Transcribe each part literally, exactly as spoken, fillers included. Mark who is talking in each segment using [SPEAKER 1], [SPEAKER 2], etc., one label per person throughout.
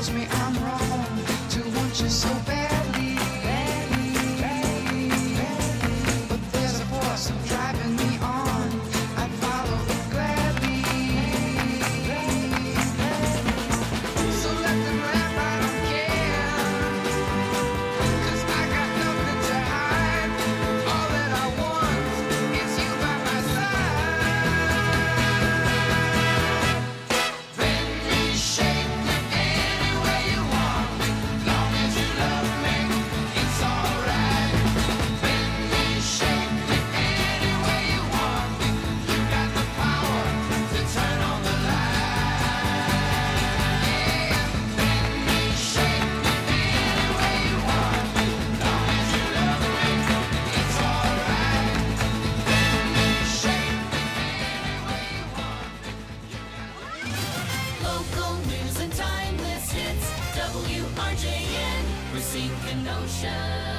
[SPEAKER 1] tells me I'm wrong to want you so badly, badly, badly, badly. But there's a force driving me on. I'd follow it gladly, gladly, gladly. So let them laugh, I don't care, 'cause I got nothing to hide. All that I want is you by my side. Bend me, shake me any way you want me. Long as you love me, it's alright. Bend me, shake me any way you want me. You got the power to turn on the light. Yeah. Bend me, shake me any way you want me. Long as you love me, it's alright. Bend me, shake me any way you want me.
[SPEAKER 2] Local news and timeless hits. W R J N, Racine Kenosha.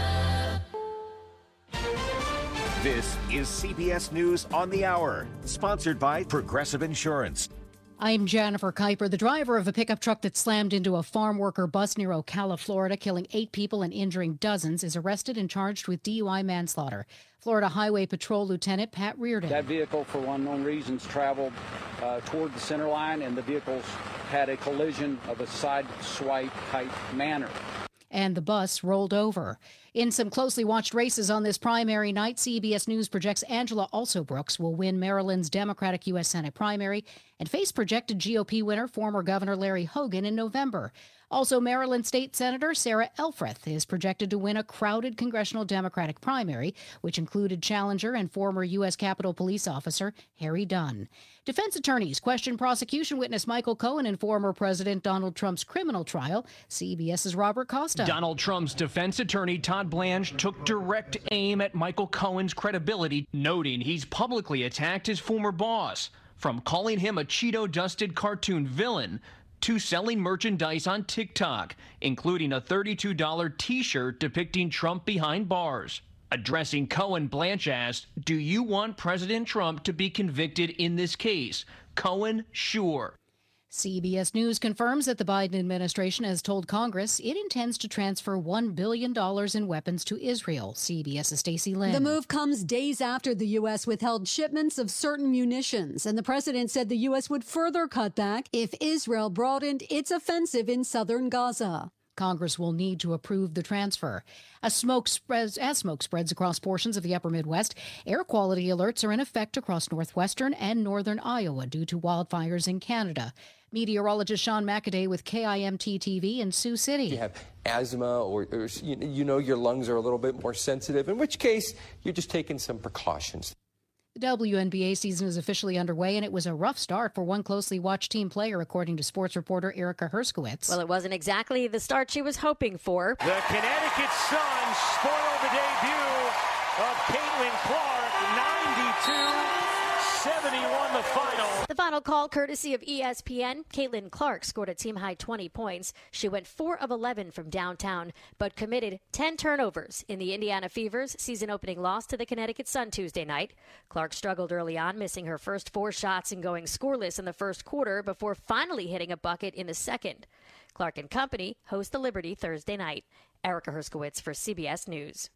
[SPEAKER 3] This is C B S News on the Hour, sponsored by Progressive Insurance.
[SPEAKER 4] I'm Jennifer Kuiper. The driver of a pickup truck that slammed into a farm worker bus near Ocala, Florida, killing eight people and injuring dozens, is arrested and charged with D U I manslaughter. Florida Highway Patrol Lieutenant Pat Reardon.
[SPEAKER 5] That vehicle, for unknown reasons, traveled uh, toward the center line, and the vehicles had a collision of a side swipe type manner.
[SPEAKER 4] And the bus rolled over. In some closely watched races on this primary night, C B S News projects Angela Also Brooks will win Maryland's Democratic U S Senate primary and face projected G O P winner, former Governor Larry Hogan, in November. Also, Maryland State Senator Sarah Elfreth is projected to win a crowded congressional Democratic primary, which included challenger and former U S Capitol Police officer Harry Dunn. Defense attorneys question prosecution witness Michael Cohen in former President Donald Trump's criminal trial. CBS's Robert Costa.
[SPEAKER 6] Donald Trump's defense attorney Todd Blanche took direct aim at Michael Cohen's credibility, noting he's publicly attacked his former boss, from calling him a Cheeto-dusted cartoon villain to selling merchandise on TikTok, including a thirty-two dollar T-shirt depicting Trump behind bars. Addressing Cohen, Blanche asked, "Do you want President Trump to be convicted in this case?" Cohen, sure.
[SPEAKER 4] C B S News confirms that the Biden administration has told Congress it intends to transfer one billion dollars in weapons to Israel. CBS's Stacey Lynn.
[SPEAKER 7] The move comes days after the U S withheld shipments of certain munitions, and the president said the U S would further cut back if Israel broadened its offensive in southern Gaza.
[SPEAKER 4] Congress will need to approve the transfer. As smoke spreads, as smoke spreads across portions of the upper Midwest, air quality alerts are in effect across northwestern and northern Iowa due to wildfires in Canada. Meteorologist Sean McAday with K I M T T V in Sioux City.
[SPEAKER 8] You have asthma or, or you, you know your lungs are a little bit more sensitive, in which case you're just taking some precautions.
[SPEAKER 4] The W N B A season is officially underway, and it was a rough start for one closely watched team player, according to sports reporter Erica Herskowitz.
[SPEAKER 9] Well, it wasn't exactly the start she was hoping for.
[SPEAKER 10] The Connecticut Sun spoiled the debut of Caitlin Clark, ninety-two seventy-one the final.
[SPEAKER 9] The final call courtesy of E S P N. Caitlin Clark scored a team-high twenty points. She went four of eleven from downtown, but committed ten turnovers in the Indiana Fever's season-opening loss to the Connecticut Sun Tuesday night. Clark struggled early on, missing her first four shots and going scoreless in the first quarter before finally hitting a bucket in the second. Clark and company host the Liberty Thursday night. Erica Herskowitz for C B S News.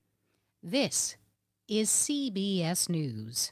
[SPEAKER 4] This is C B S News.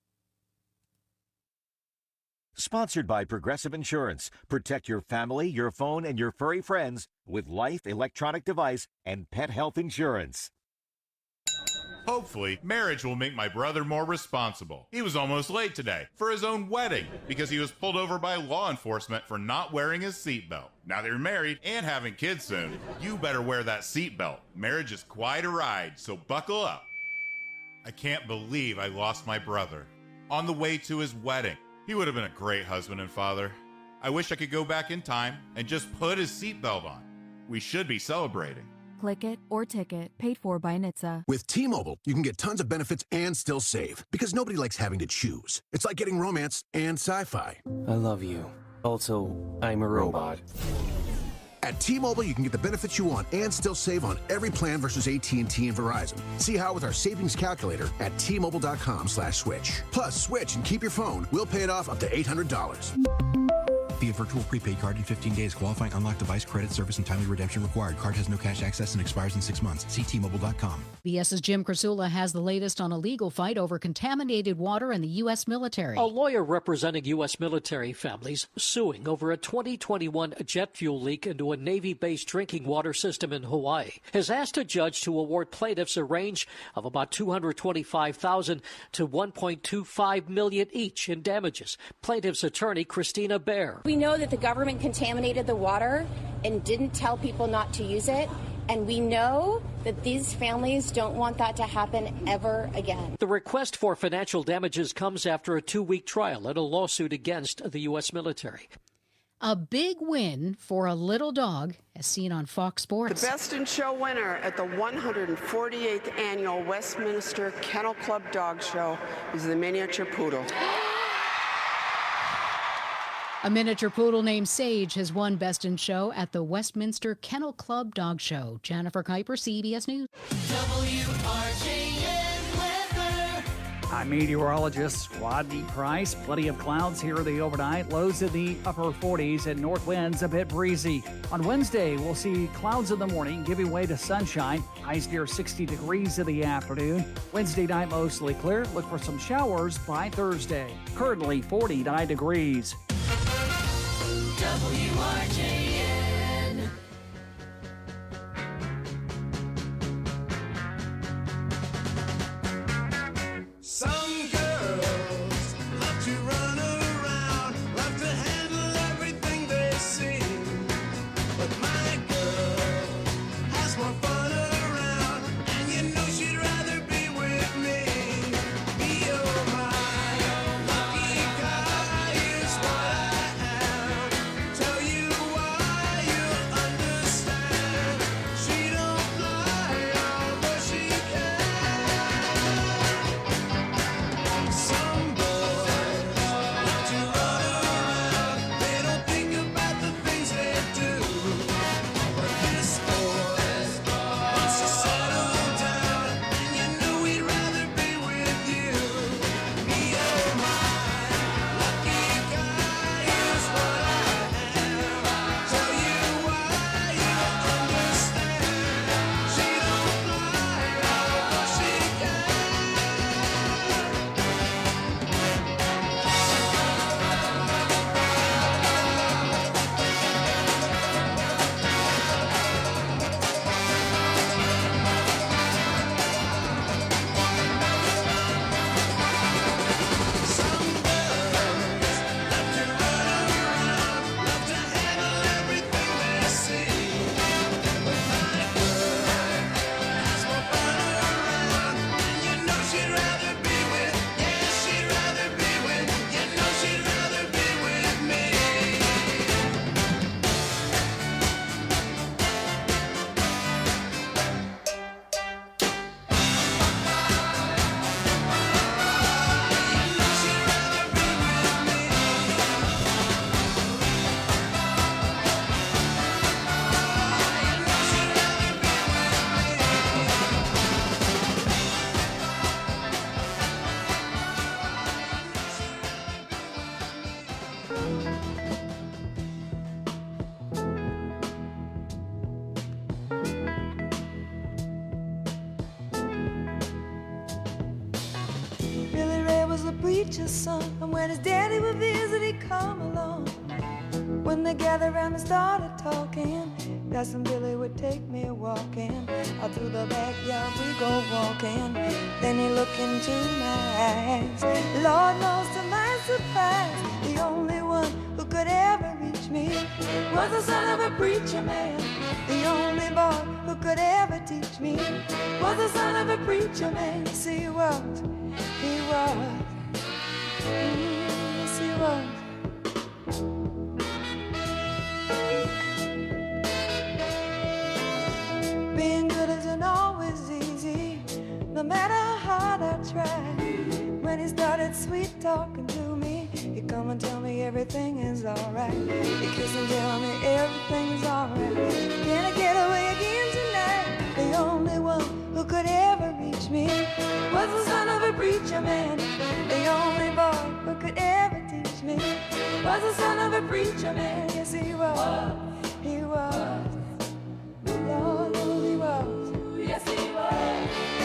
[SPEAKER 3] Sponsored by Progressive Insurance. Protect your family, your phone, and your furry friends with life, electronic device, and pet health insurance.
[SPEAKER 11] Hopefully, marriage will make my brother more responsible. He was almost late today for his own wedding because he was pulled over by law enforcement for not wearing his seatbelt. Now that you're married and having kids soon, you better wear that seatbelt. Marriage is quite a ride, so buckle up. I can't believe I lost my brother on the way to his wedding. He would have been a great husband and father. I wish I could go back in time and just put his seatbelt on. We should be celebrating.
[SPEAKER 12] Click it or ticket, paid for by N H T S A.
[SPEAKER 13] With T-Mobile, you can get tons of benefits and still save, because nobody likes having to choose. It's like getting romance and sci-fi.
[SPEAKER 14] I love you. Also, I'm a robot.
[SPEAKER 13] At T-Mobile, you can get the benefits you want and still save on every plan versus A T and T and Verizon. See how with our savings calculator at T-Mobile.com slash switch. Plus, switch and keep your phone. We'll pay it off up to eight hundred dollars.
[SPEAKER 15] via virtual prepaid card in fifteen days. Qualifying unlocked device credit service and timely redemption required. Card has no cash access and expires in six months. See T Mobile dot com.
[SPEAKER 4] BS's Jim Krasula has the latest on a legal fight over contaminated water in the U S military.
[SPEAKER 16] A lawyer representing U S military families suing over a twenty twenty-one jet fuel leak into a Navy-based drinking water system in Hawaii has asked a judge to award plaintiffs a range of about two hundred twenty-five thousand dollars to one point two five million dollars each in damages. Plaintiff's attorney Christina Baer.
[SPEAKER 17] We know that the government contaminated the water and didn't tell people not to use it. And we know that these families don't want that to happen ever again.
[SPEAKER 16] The request for financial damages comes after a two-week trial and a lawsuit against the U S military.
[SPEAKER 4] A big win for a little dog, as seen on Fox Sports.
[SPEAKER 18] The Best in Show winner at the one hundred forty-eighth Annual Westminster Kennel Club Dog Show is the miniature poodle.
[SPEAKER 4] A miniature poodle named Sage has won Best in Show at the Westminster Kennel Club Dog Show. Jennifer Kuiper, C B S News.
[SPEAKER 2] W R J N weather.
[SPEAKER 19] I'm meteorologist Rodney Price. Plenty of clouds here the overnight. Lows in the upper forties and north winds a bit breezy. On Wednesday, we'll see clouds in the morning giving way to sunshine. Highs near sixty degrees in the afternoon. Wednesday night mostly clear. Look for some showers by Thursday. Currently forty-nine degrees.
[SPEAKER 2] W R J N.
[SPEAKER 1] Some girls love to run around, love to handle everything they see. But my girl has more fun around, and you know she'd rather be with me. Be oh my lucky guy is what I am. Tell you why you'll understand. She don't lie, although she can. Some boys love to run around. They don't think about the things they do. But this boy wants to settle down, and you know he'd rather be with you. Me oh my lucky guy is what I am. Tell you why you'll understand. She don't lie, although she
[SPEAKER 20] Billy Ray was a preacher's son, and when his daddy would visit, he'd come along. When they gathered around and started talking, Cousin Billy would take me walking. Out through the backyard we go walking. Then he looked into my eyes. Lord knows to my surprise, the only one who could ever reach me was the son of a preacher man. The only boy who could ever teach me was the son of a preacher man. Yes, he was, he was, mm, yes, he was. Being good isn't always easy, no matter how hard I try. When he started sweet talking to me, he'd come and tell me everything is alright. He'd kiss and tell me everything's alright. Can I get away again tonight? The only one who could ever reach me was the son of a preacher man. The only boy who could ever teach me was the the son of a preacher man. Yes, he was. He was. Lord, oh, he was. Yes, he was.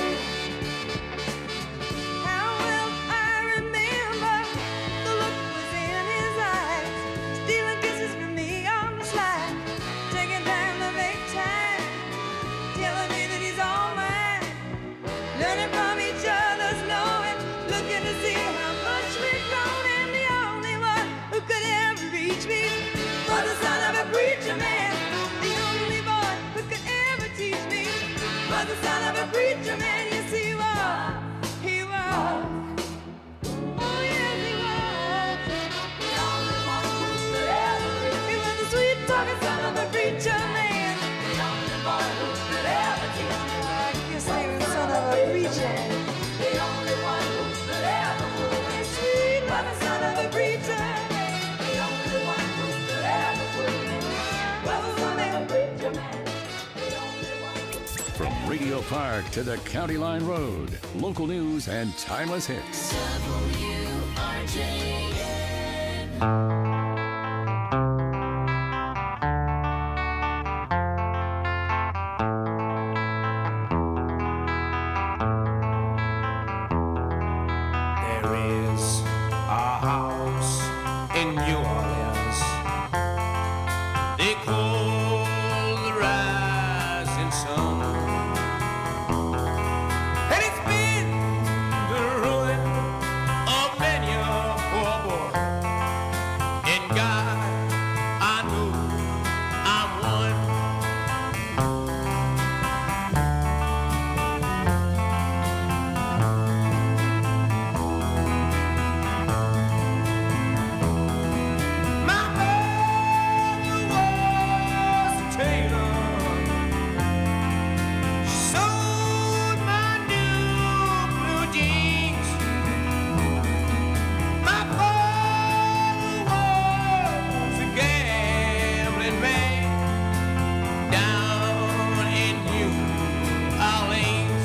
[SPEAKER 20] How well I remember the look was in his eyes, stealing kisses from me on the slide, taking time to make time, telling me that he's all mine, learning from each other's knowing, looking to see how much we've grown, and the only one who could ever reach me was the son of a preacher man. The only boy who could ever teach me was the son of a preacher man. Yes, he was. He was. Oh, yes, he was. The only one who could ever reach me. He was the sweet talking son of a preacher man. The only boy who could ever teach me. I guess he was the son of a preacher. The only one who could ever fool me. Sweet talking son of a preacher. The only one who could ever fool me was the son of a preacher man.
[SPEAKER 21] From Radio Park to the County Line Road, local news and timeless hits.
[SPEAKER 2] W R J N.
[SPEAKER 22] There is a house in New Orleans they call the Rising Sun, and it's been the ruin of many a poor boy. And God, I know I'm one. My mother was a tailor. She sewed my new blue jeans. My father was a gambling man down in New Orleans.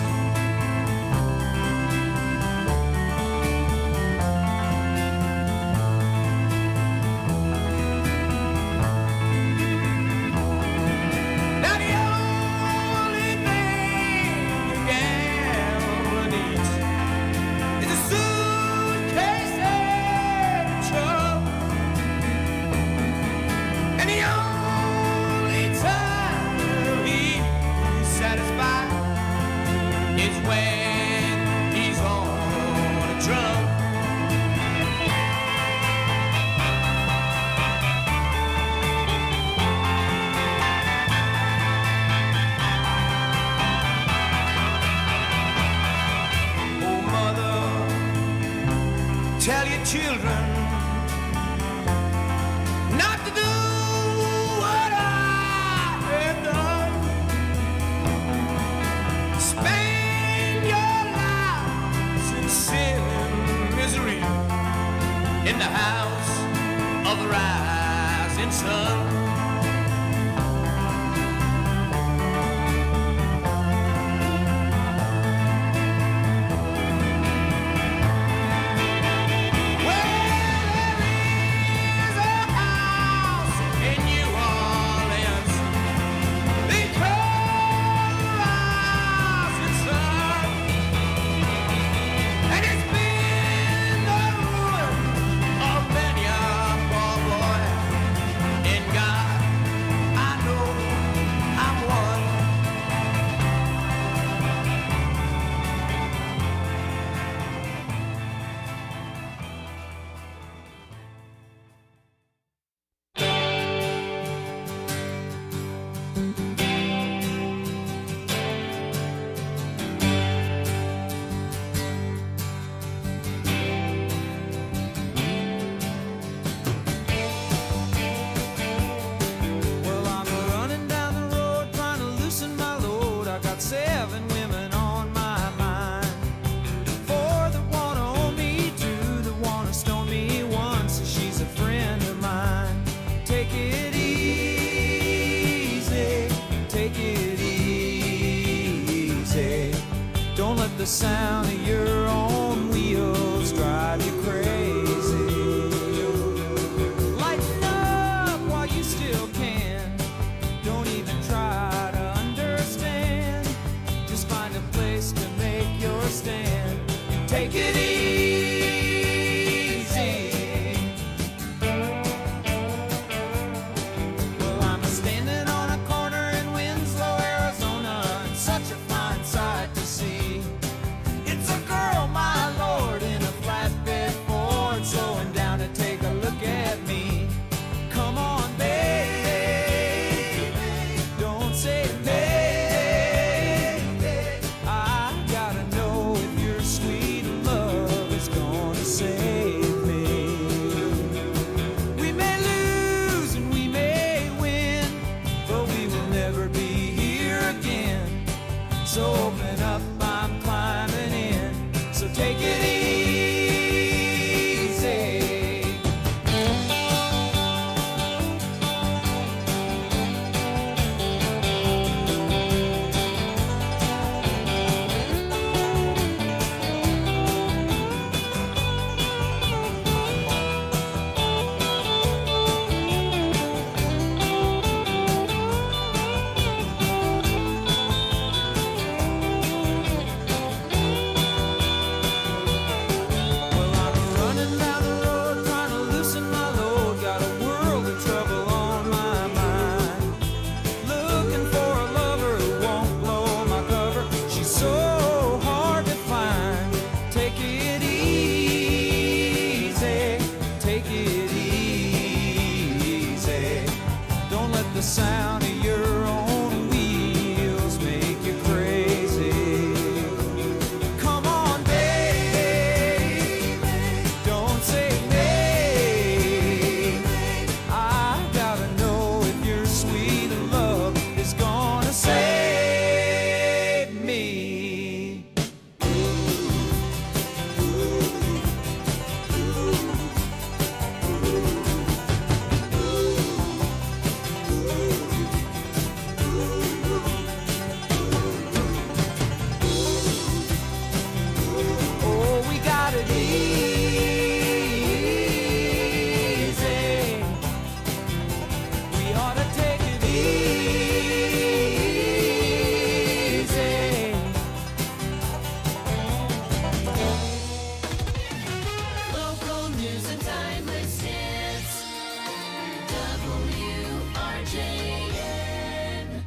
[SPEAKER 22] Now the only thing a gambler needs is a suitcase and a truck, and the only time he's satisfied is when he's on a drum. Oh, mother, tell your children not to do what I have done. Spend your lives in sin and misery in the house of the rising sun. In New Orleans, they call the Rising Sun, and it's been the ruin of many a poor boy. In God, I know I'm one. Well, I'm running down the road trying to loosen my load. I got seven women on my mind. Four that wanna own me, two that wanna stone me, one says she's a friend of mine. Take it easy, take it easy. Don't let the sound of your own wheels drive you crazy. Light never be here again. So open up, I'm climbing in. So take it easy. The sound of your own wheels make you crazy. Come on, baby, don't say maybe. I gotta know if your sweet love is gonna save me. Oh, we got it easy. We ought to take it easy.
[SPEAKER 2] Local news and timeless hits. W R J N.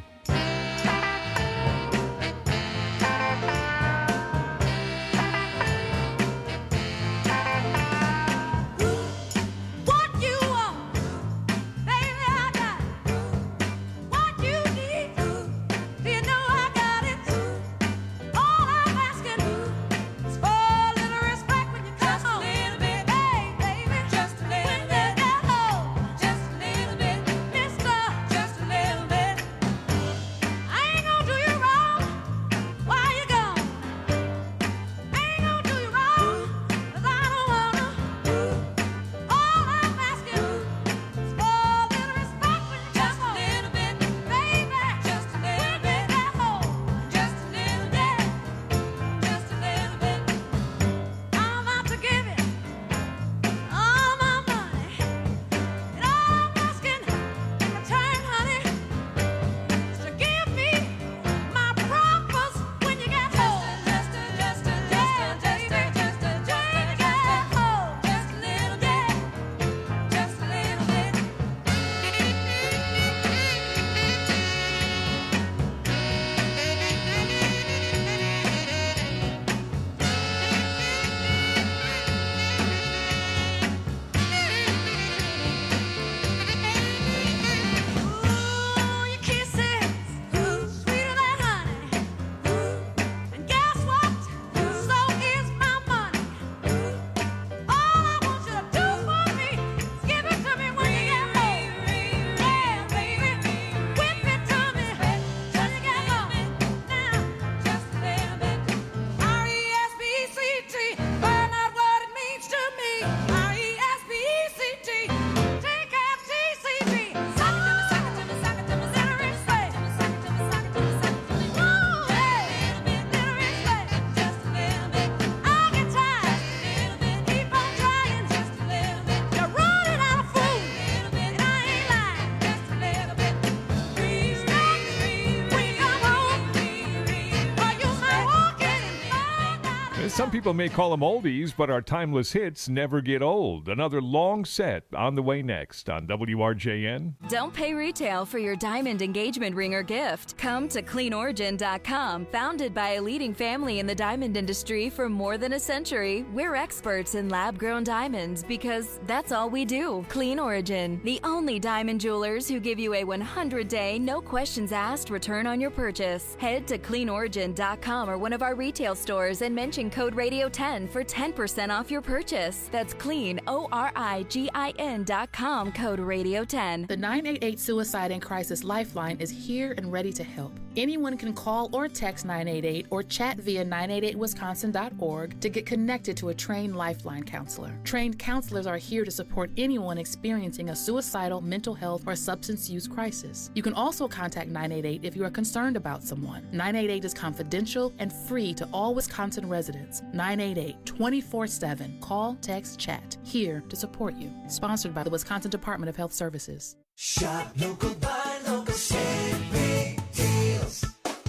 [SPEAKER 20] What you want, baby, I got it. What you need, do you know I got it? All I'm asking is for a little respect when you come home. Just a little bit, hey, baby, just a little bit. Oh, just a little bit, mister, just a little bit. I ain't gonna do you wrong while you're gone. I ain't gonna do you wrong 'cause I don't wanna. All I'm asking is for a little respect when you come home. Just a little bit, baby, just a little bit. Oh, just a little bit, just a little bit. I'm out to give you all my money, and all I'm asking in return, honey, is to give me my promise when you get home. Just a, just a, just a, just a, just a, just a, just a, oh, just a little bit, just a little bit. Ooh, your kisses, sweeter than honey. And guess what? So is my money. All I want you to do for me is give it to me when you get home. Yeah, baby, whip it to me till you get home. Now, just a little bit. R E S P E C T, find out what it means to me. R E S P E C T, take F T C B. Suck it to me, suck it to me, suck it to me, little respect. Suck it to me, suck it to me, suck it to me. Woo, hey, little respect, just a little bit. I get tired, little bit. Keep on trying, just a little bit. You're running out of food, and I ain't lying, just a little bit. Respect when you come home, or you might walk in and find out.
[SPEAKER 5] Some people may call them oldies, but our timeless hits never get old. Another long set on the way next on W R J N.
[SPEAKER 6] Don't pay retail for your diamond engagement ring or gift. Come to clean origin dot com. Founded by a leading family in the diamond industry for more than a century, we're experts in lab-grown diamonds because that's all we do. Clean Origin, the only diamond jewelers who give you a one hundred day, no questions asked return on your purchase. Head to clean origin dot com or one of our retail stores and mention code code radio ten for ten percent off your purchase. That's clean, O R I G I N dot com, code radio ten.
[SPEAKER 7] The nine eight eight Suicide and Crisis Lifeline is here and ready to help. Anyone can call or text nine eight eight or chat via nine eight eight wisconsin dot org to get connected to a trained Lifeline counselor. Trained counselors are here to support anyone experiencing a suicidal, mental health, or substance use crisis. You can also contact nine eight eight if you are concerned about someone. nine eight eight is confidential and free to all Wisconsin residents. nine eight eight, twenty-four seven. Call, text, chat. Here to support you. Sponsored by the Wisconsin Department of Health Services.
[SPEAKER 8] Shop local, buy local, save big deals.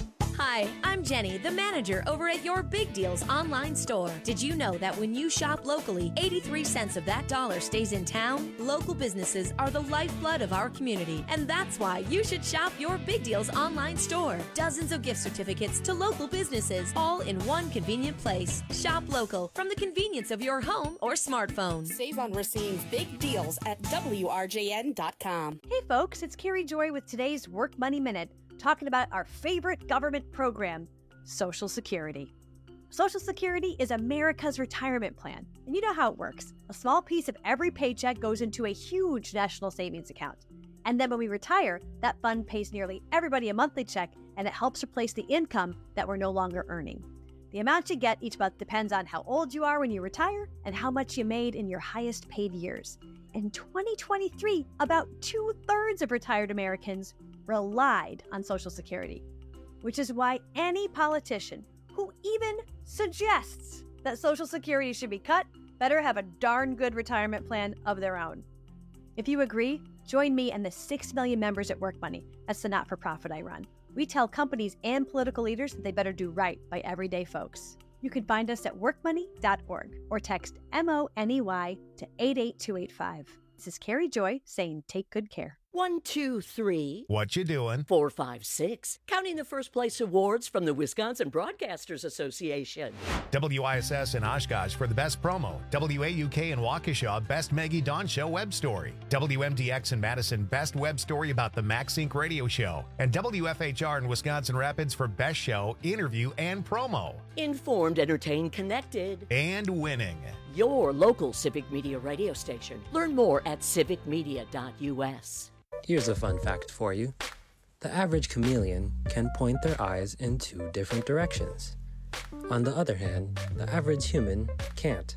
[SPEAKER 23] Hi, I'm Jenny, the manager over at Your Big Deals online store. Did you know that when you shop locally, eighty-three cents of that dollar stays in town? Local businesses are the lifeblood of our community, and that's why you should shop Your Big Deals online store. Dozens of gift certificates to local businesses, all in one convenient place. Shop local from the convenience of your home or smartphone.
[SPEAKER 24] Save on Racine's big deals at W R J N dot com.
[SPEAKER 25] Hey folks, it's Carrie Joy with today's Work Money Minute, talking about our favorite government program, Social Security. Social Security is America's retirement plan, and you know how it works. A small piece of every paycheck goes into a huge national savings account. And then when we retire, that fund pays nearly everybody a monthly check, and it helps replace the income that we're no longer earning. The amount you get each month depends on how old you are when you retire and how much you made in your highest paid years. In twenty twenty-three, about two-thirds of retired Americans relied on Social Security, which is why any politician who even suggests that Social Security should be cut better have a darn good retirement plan of their own. If you agree, join me and the six million members at Work Money. That's the not-for-profit I run. We tell companies and political leaders that they better do right by everyday folks. You can find us at work money dot org or text M O N E Y to eight eight two eight five. This is Carrie Joy saying take good care.
[SPEAKER 26] One, two, three.
[SPEAKER 27] What you doing?
[SPEAKER 26] Four, five, six. Counting the first place awards from the Wisconsin Broadcasters Association.
[SPEAKER 27] W I S S in Oshkosh for the best promo. W A U K in Waukesha, best Maggie Dawn Show web story. W M D X in Madison, best web story about the MaxSync radio show. And W F H R in Wisconsin Rapids for best show, interview, and promo.
[SPEAKER 26] Informed, entertained, connected.
[SPEAKER 27] And winning.
[SPEAKER 26] Your local Civic Media radio station. Learn more at civic media dot U S.
[SPEAKER 14] Here's a fun fact for you. The average chameleon can point their eyes in two different directions. On the other hand, the average human can't.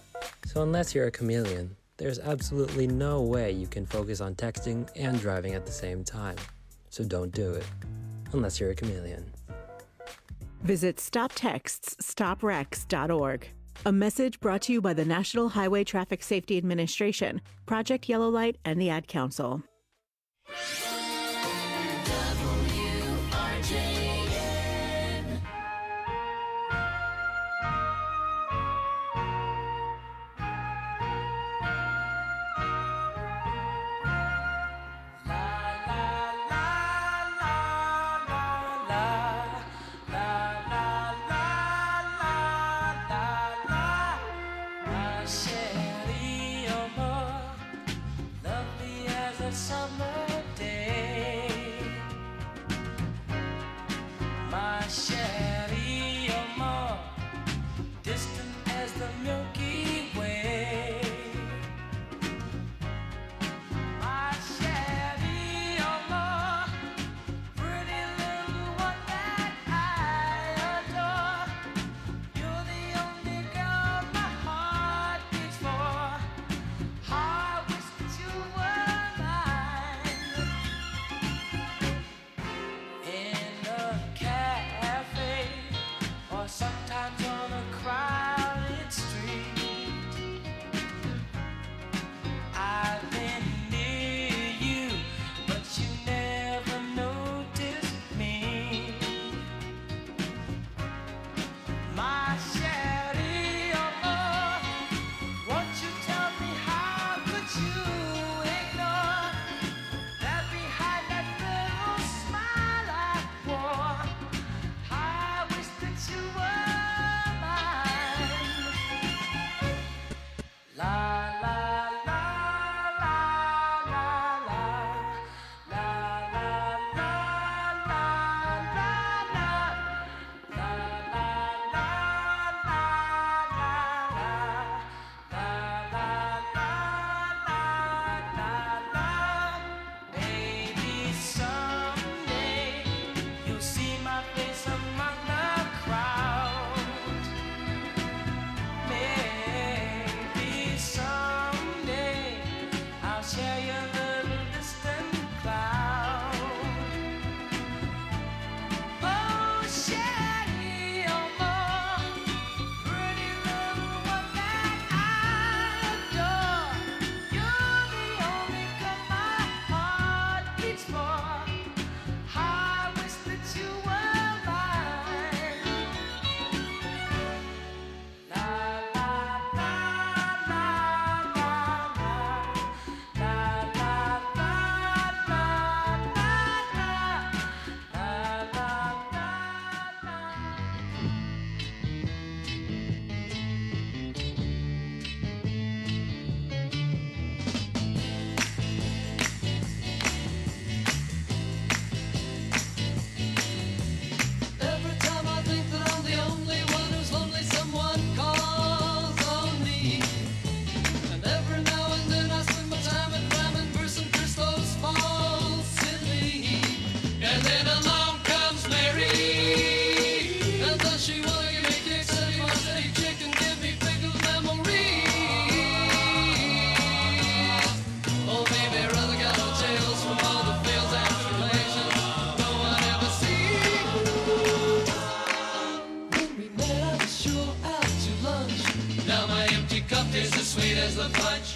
[SPEAKER 14] So unless you're a chameleon, there's absolutely no way you can focus on texting and driving at the same time. So don't do it, unless you're a chameleon.
[SPEAKER 28] Visit stop texts stop wrecks dot org. A message brought to you by the National Highway Traffic Safety Administration, Project Yellow Light, and the Ad Council.
[SPEAKER 2] W R J N.
[SPEAKER 22] Summer day. the punch.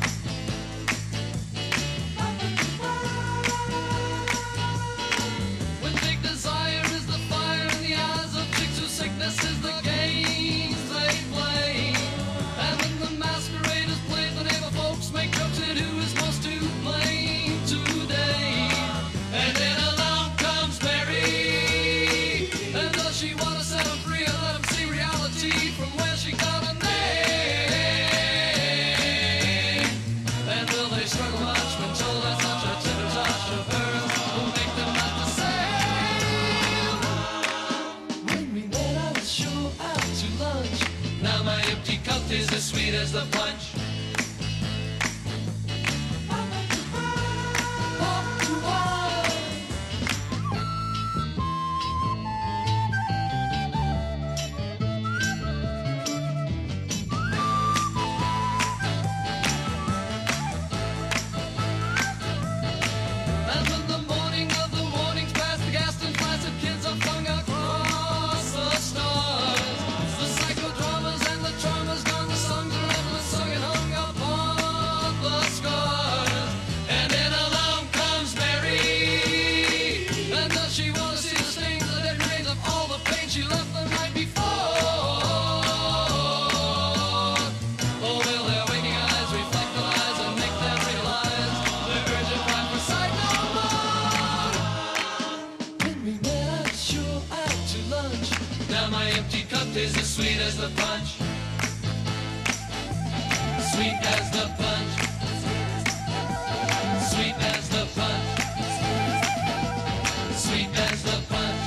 [SPEAKER 22] When big desire is the fire in the eyes of chicks whose sickness is the games they play. And when the masquerade is played, the neighbor folks make jokes at who is most to blame today. And then along comes Mary, and does she want to set him free and let him see reality from where she got her name? And will they struggle much when told that such a tender touch of hers will make them not the same? When we met, I was sure out to lunch. Now my empty cup is as sweet as the punch. And when the morning of the mornings past the Gaston Placid kids are flung across the stars, the psychodramas and the dramas gone, the songs are endless, sung and hung upon the scars. And then along comes Mary, and does she want to see the stains, the dead remains of all the pain she left the night before? Oh, will their waking eyes reflect the lies and make them realize the urgent cry for sight no more? When we met, I was sure out to lunch. Now my empty cup is as sweet as the punch. Sweet as the punch. Sweet as the punch. Sweet as the punch.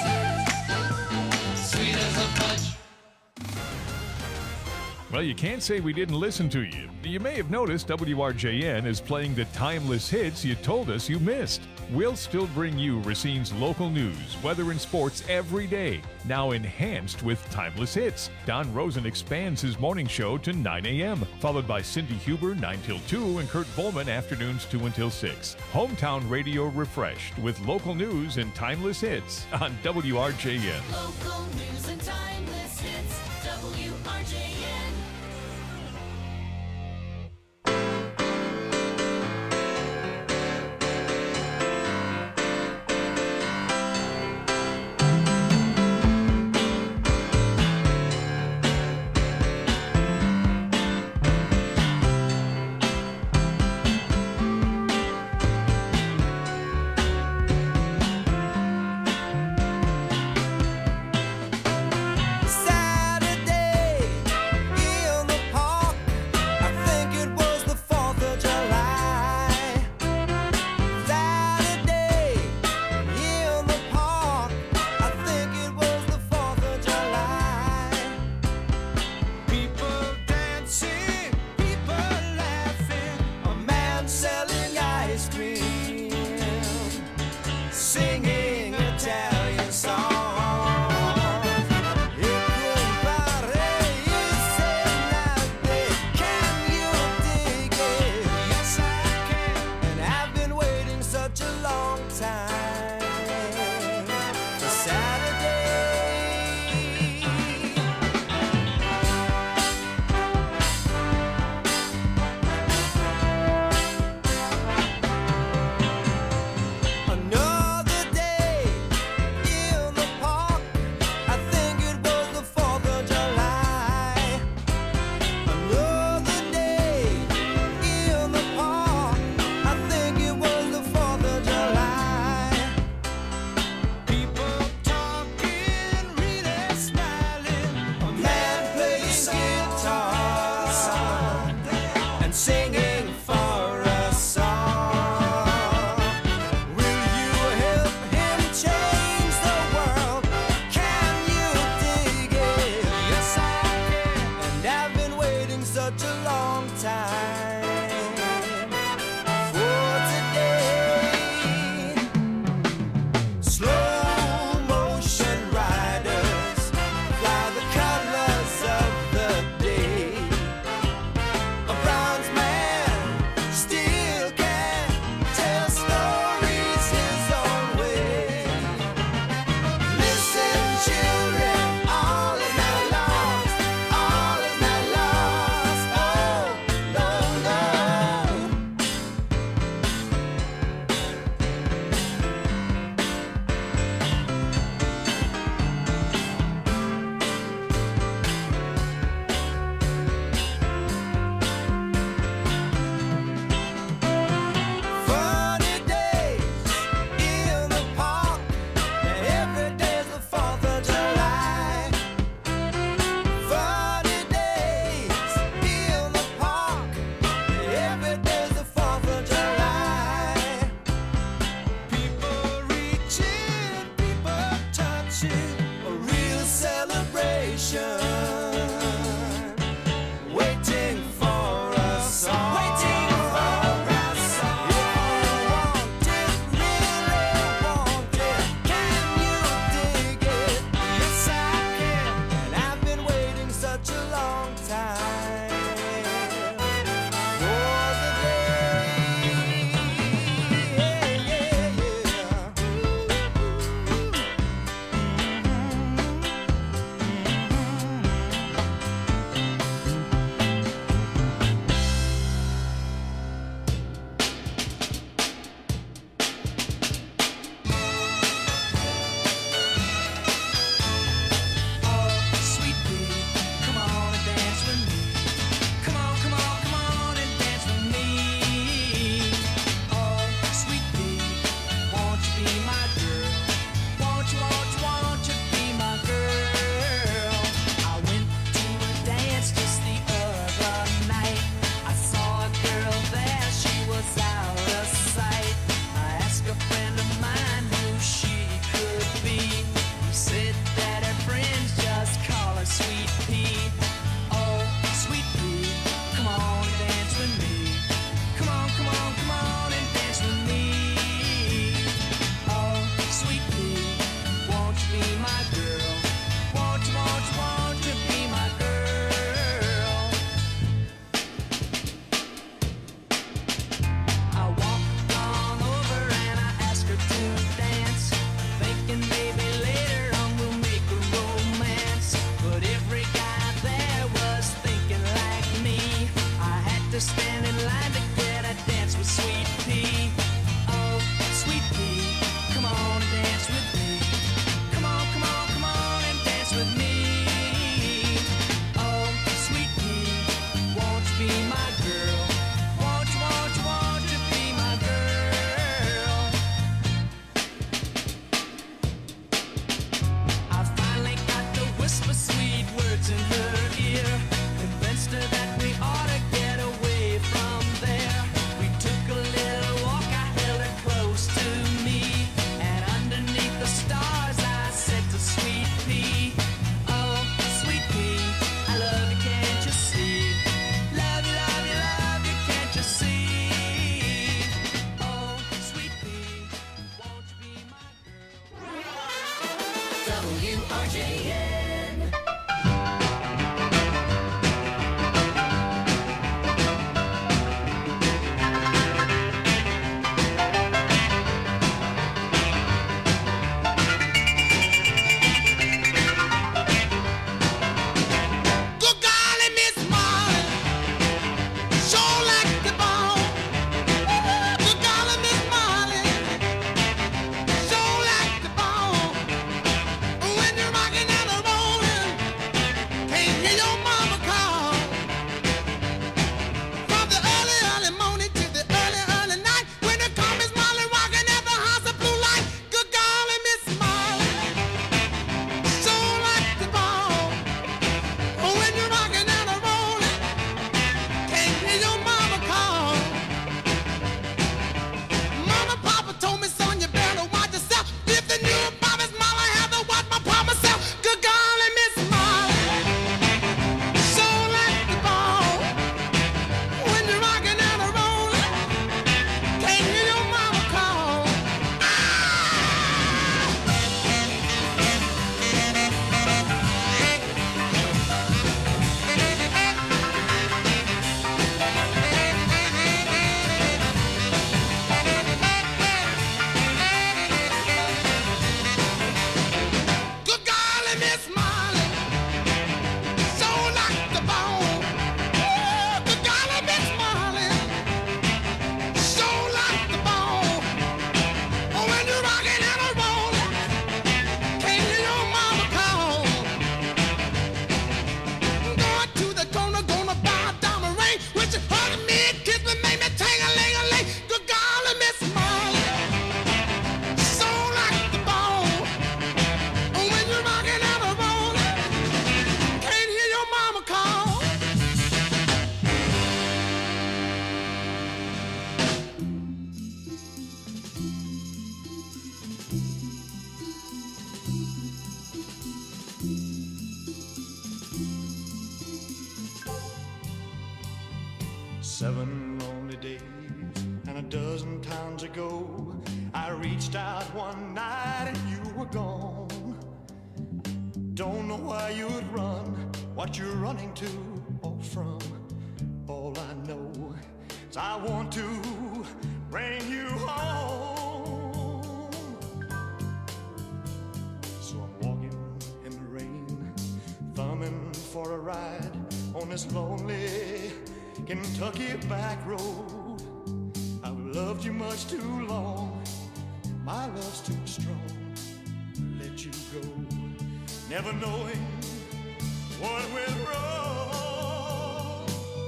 [SPEAKER 22] Sweet as the punch.
[SPEAKER 5] Well, you can't say we didn't listen to you. You may have noticed W R J N is playing the timeless hits you told us you missed. We'll still bring you Racine's local news, weather, and sports every day, now enhanced with timeless hits. Don Rosen expands his morning show to nine a.m., followed by Cindy Huber nine till two and Kurt Bowman afternoons two until six. Hometown radio refreshed with local news and timeless hits on W R J N.
[SPEAKER 2] Local news and timeless hits. W R J N.
[SPEAKER 22] be my girl? Won't you, won't you, won't you be my girl? I walked on over and I asked her to dance, thinking maybe later on we'll make a romance. But every guy there was thinking like me. I had to stand in line to get a dance with Sweet Pea. Oh, Sweet Pea, come on and dance with me. Come on, come on, come on and dance with me. Oh, Sweet Pea, won't you be my girl? Won't you, won't you, won't you be my girl? I finally got to whisper sweet words in her ear, convinced her that we ought to get away from there. We took a little walk, I held her close to me, and underneath the stars I said to Sweet Pea, oh, Sweet Pea, I love you, can't you see? Love you, love you, love you, can't you see? Oh, Sweet Pea, won't you be my girl?
[SPEAKER 2] W R J N.
[SPEAKER 8] Good golly, Miss Molly, sure like the bone. Good golly, Miss Molly, sure like the bone. When you're rocking and a rolling, can't hear your mama call. From the early, early morning to the early, early night, when the come Miss Molly rocking at the house of blue light. Good golly, Miss Molly, sure like the bone. When you're rocking and a rolling, can't hear your mama call. Mama, Papa told me, son, you better watch yourself. If the new promise, Mama had to watch my promise self. Good golly, Miss Molly, so like the ball. When you're rocking and a rolling, can't hear your mama call. Good golly, Miss Molly, so like the bone. Good golly, Miss Molly, so like the bone. When you're rocking and a rolling, can't hear your mama call. Going to the corner, gonna buy a diamond ring. When you hugged me and kissed me, made me ting-a-ling-a-ling. Good golly, Miss Molly, so like the bone. When you're rocking and a rolling, can't hear your mama call.
[SPEAKER 3] Seven lonely days and a dozen times ago, I reached out one night and you were gone. Don't know why you'd run, what you're running to or from. All I know is I want to bring you home. So I'm walking in the rain, thumbing for a ride on this lonely Kentucky back road. I've loved you much too long, my love's too strong to let you go, never knowing what went wrong.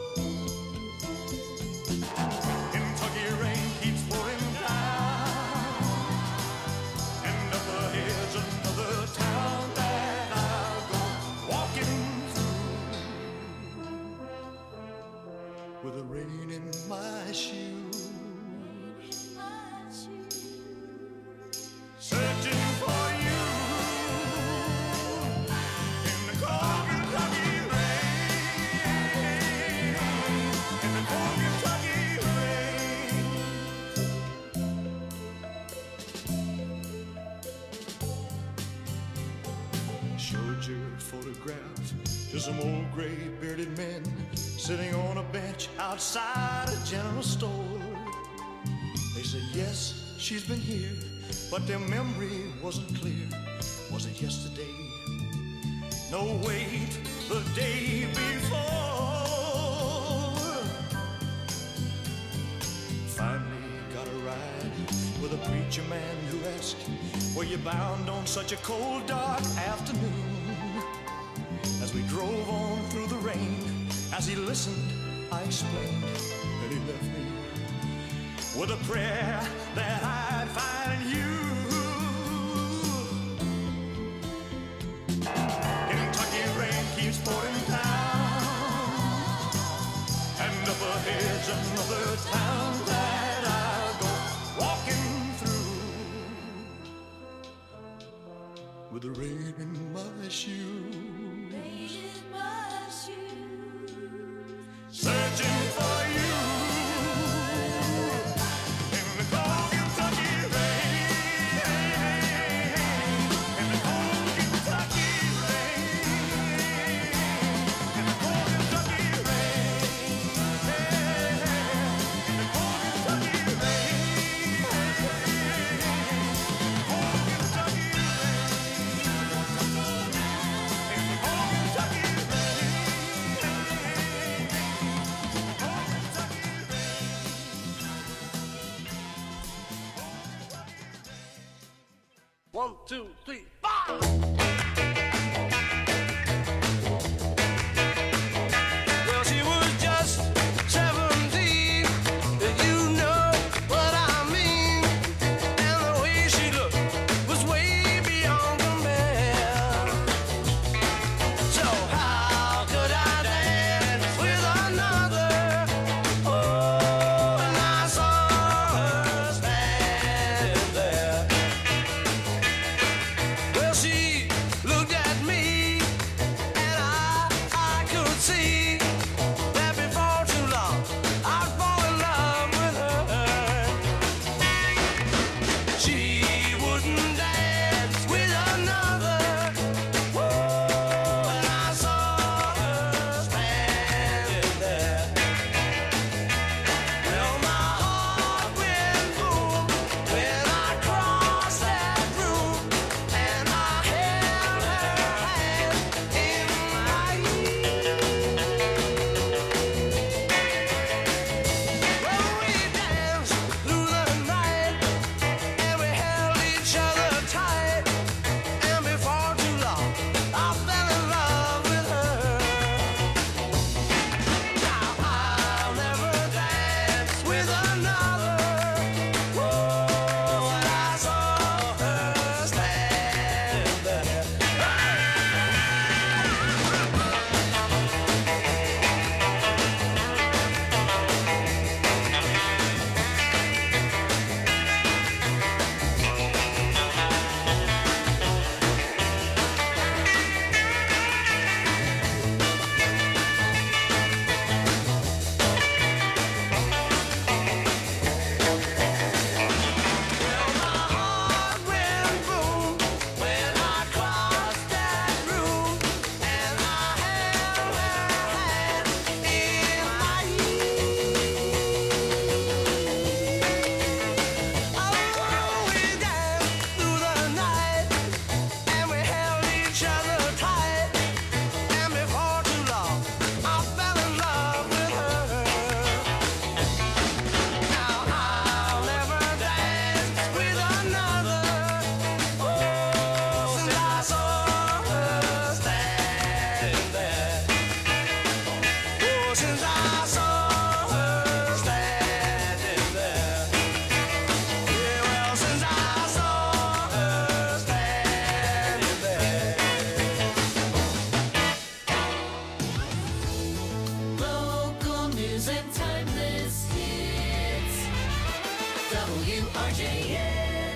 [SPEAKER 3] Kentucky rain keeps pouring down, and up ahead's another town that I'll go walking with the rain in my shoes, searching for you in the cold Kentucky rain. picture photograph to some old gray bearded men sitting on a bench outside a general store. They said, yes, she's been here, but their memory wasn't clear. Was it yesterday? No, wait, the day before. Finally got a ride with a preacher man who asked, were you bound on such a cold, dark afternoon? As we drove on through the rain, as he listened, I explained that he left me with a prayer that I'd find you. Kentucky rain keeps pouring down, and up ahead's another town that I'll go walking through with the rain in my shoes. Searching for you.
[SPEAKER 9] One, two, three, five! Well, she was just seventeen, you know what I mean. And the way she looked was way beyond compare. So how could I dance with another? Oh, and I saw her standing there. Well, she looked at me, and I, I could see that before too long I'd fall in love with her. She wouldn't dance with another. Whoa, and I saw her standing there. Well, my heart went boom when I crossed that room. And I held her hand in mine. Well, we danced through the night, and we held each other tight. And before too long, I fell in love with her. Now I'll never dance with another. Whoa, and I saw her standing there. Well, my heart went boom when I crossed that room, and I held her hand in mine. Oh, we danced through the night, and we held each other tight. And before too long, I fell in love with her. Now I'll never dance with another. Oh, since I saw her standing there. Oh, since I saw her standing there. Yeah, well, since I saw her standing there.
[SPEAKER 2] Local news and timeless hits. W R J N.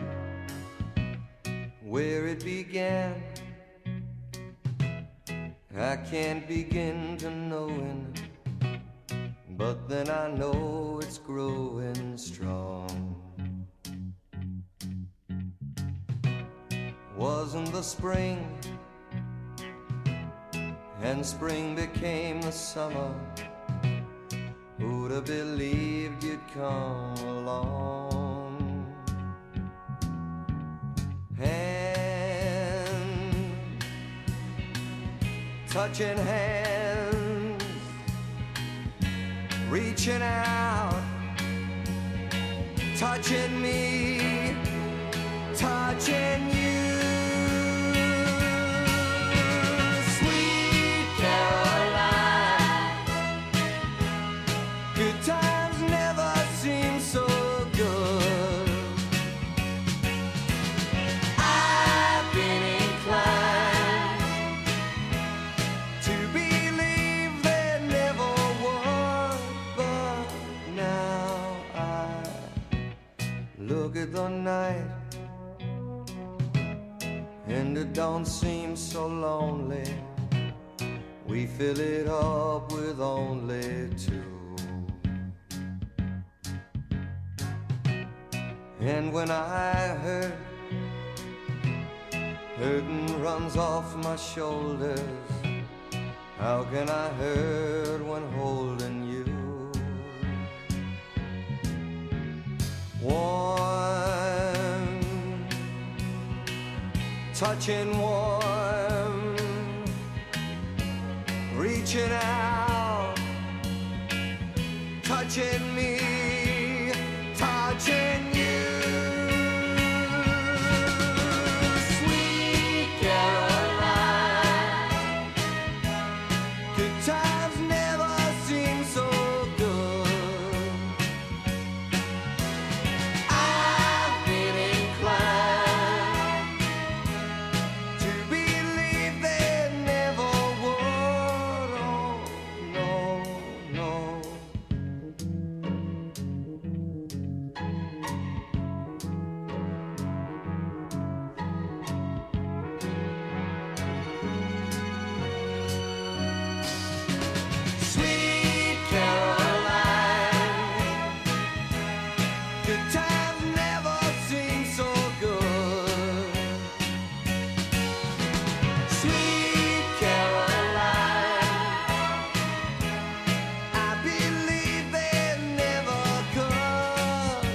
[SPEAKER 10] Where it began I can't begin to knowing, but then I know it's growing strong. Wasn't the spring, and spring became the summer. Who'd have believed you'd come along? Hand, touching hands, reaching out, touching me, touching you. Sweet Caroline, good times never seem so good. I've been inclined to believe there never was, but now I look at the night and it don't seem so lonely. We fill it up with only two. And when I hurt, hurting runs off my shoulders. How can I hurt when holding you? Warm, touching warm, reaching out, touching me, touching you. Sweet Caroline, good times never seem so good. I've been inclined to believe there never would. Oh, no, no. Sweet Caroline, good times never seem so good. Sweet Caroline, I believe they never could.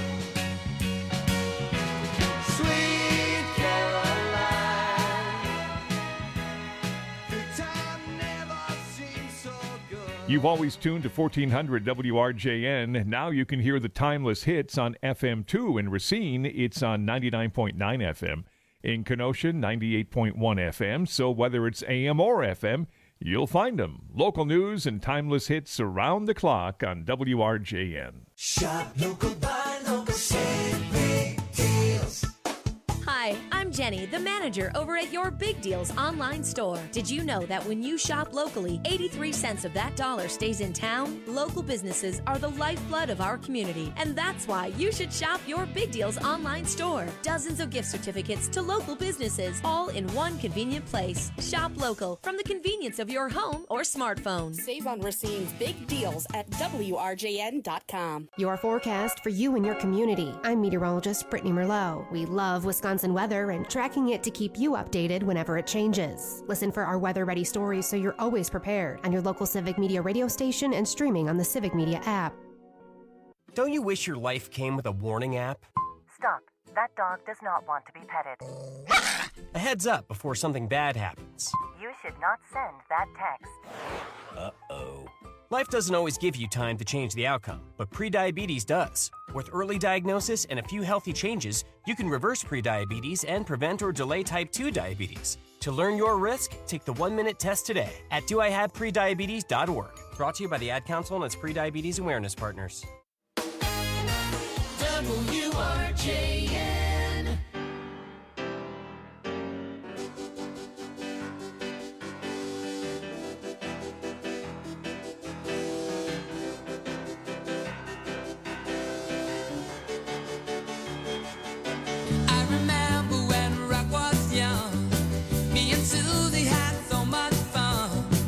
[SPEAKER 10] Sweet Caroline, good times never seem so good.
[SPEAKER 5] You've always tuned to fourteen hundred W R J N. Now you can hear the timeless hits on F M two. In Racine, it's on ninety-nine point nine F M. In Kenosha, ninety-eight point one F M. So whether it's A M or F M, you'll find them. Local news and timeless hits around the clock on W R J N.
[SPEAKER 2] Shop local, buy local, save big deals.
[SPEAKER 23] Hi, I'm Jenny, the manager over at Your Big Deals online store. Did you know that when you shop locally, eighty-three cents of that dollar stays in town? Local businesses are the lifeblood of our community, and that's why you should shop Your Big Deals online store. Dozens of gift certificates to local businesses, all in one convenient place. Shop local from the convenience of your home or smartphone.
[SPEAKER 24] Save on Racine's big deals at W R J N dot com.
[SPEAKER 11] Your forecast for you and your community. I'm meteorologist Brittany Merlot. We love Wisconsin weather and tracking it to keep you updated whenever it changes. Listen for our weather-ready stories so you're always prepared on your local Civic Media radio station and streaming on the Civic Media app.
[SPEAKER 12] Don't you wish your life came with a warning app?
[SPEAKER 13] Stop. That dog does not want to be petted.
[SPEAKER 12] A heads up before something bad happens.
[SPEAKER 13] You should not send that text.
[SPEAKER 12] Uh-oh. Life doesn't always give you time to change the outcome, but prediabetes does. With early diagnosis and a few healthy changes, you can reverse prediabetes and prevent or delay type two diabetes. To learn your risk, take the one-minute test today at do I have prediabetes dot org. Brought to you by the Ad Council and its prediabetes awareness partners.
[SPEAKER 2] W R J N.
[SPEAKER 22] I remember when rock was young. Me and Susie had so much fun.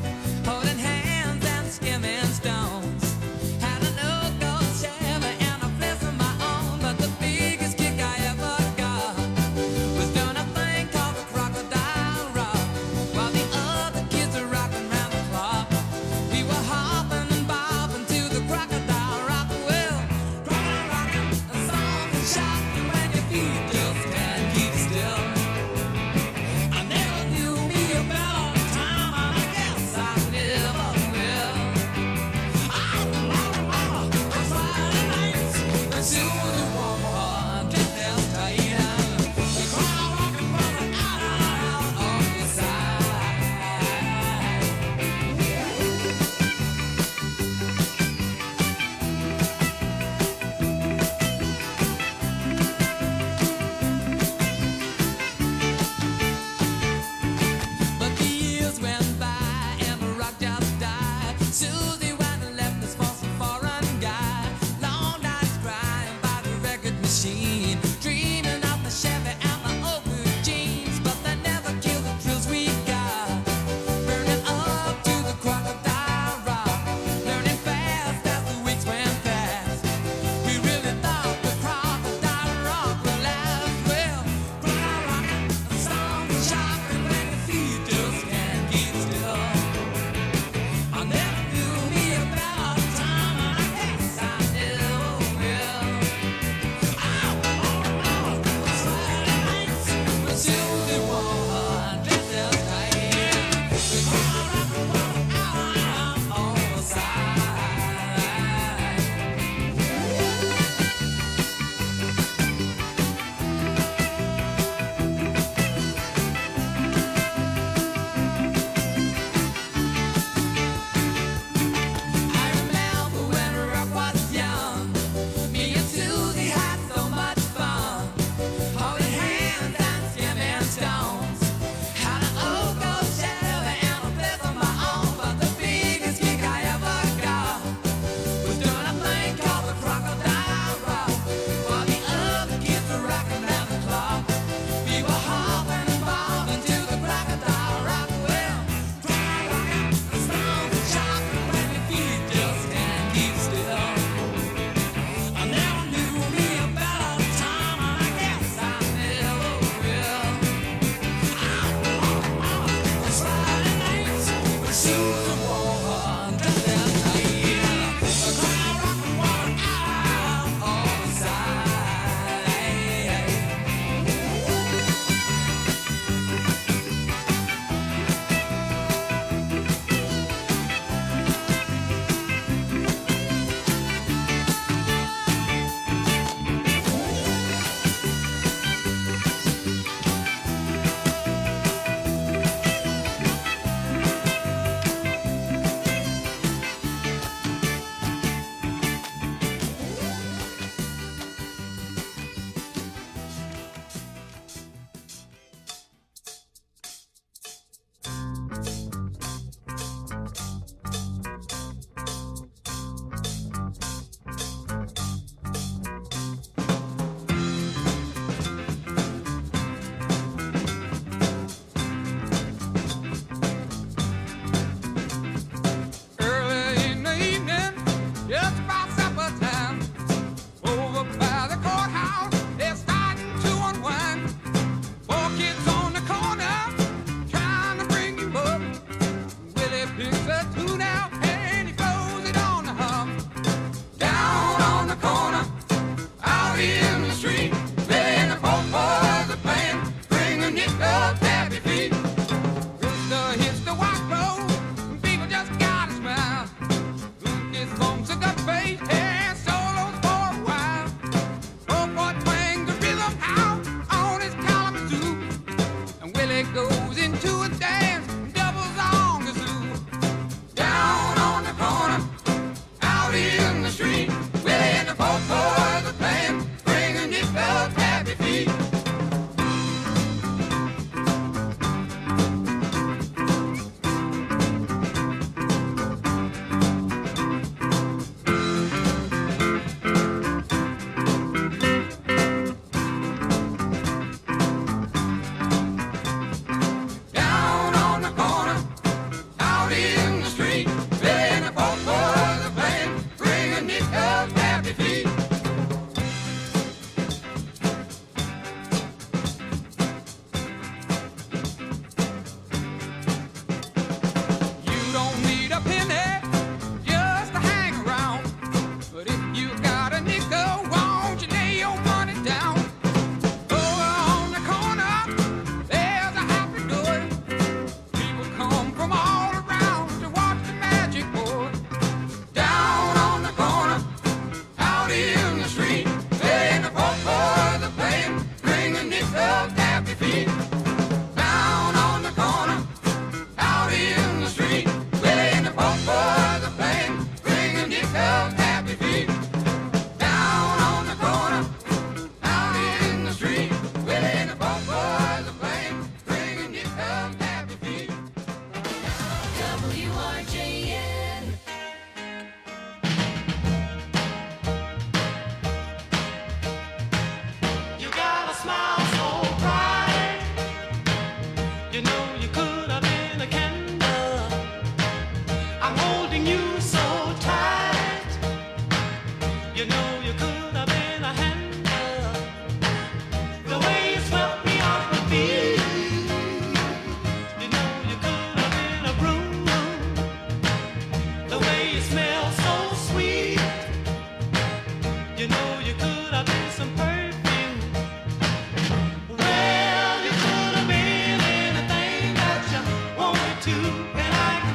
[SPEAKER 8] to, and I can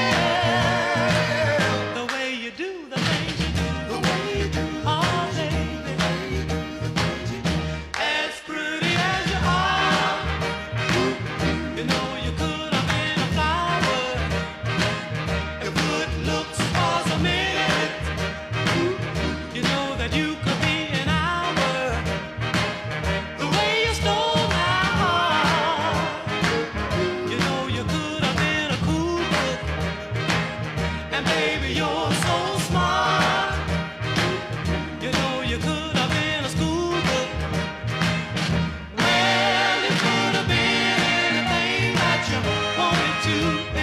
[SPEAKER 8] tell the way you do the things you do, the way you do, oh baby, as pretty as you are, you know you could have been a flower if good looks was a minute, you know that you could be an hour, the way you stole my heart, you know you could have been a cool book, and baby you're so smart, you know you could have been a school book, well you could have been anything that you wanted to.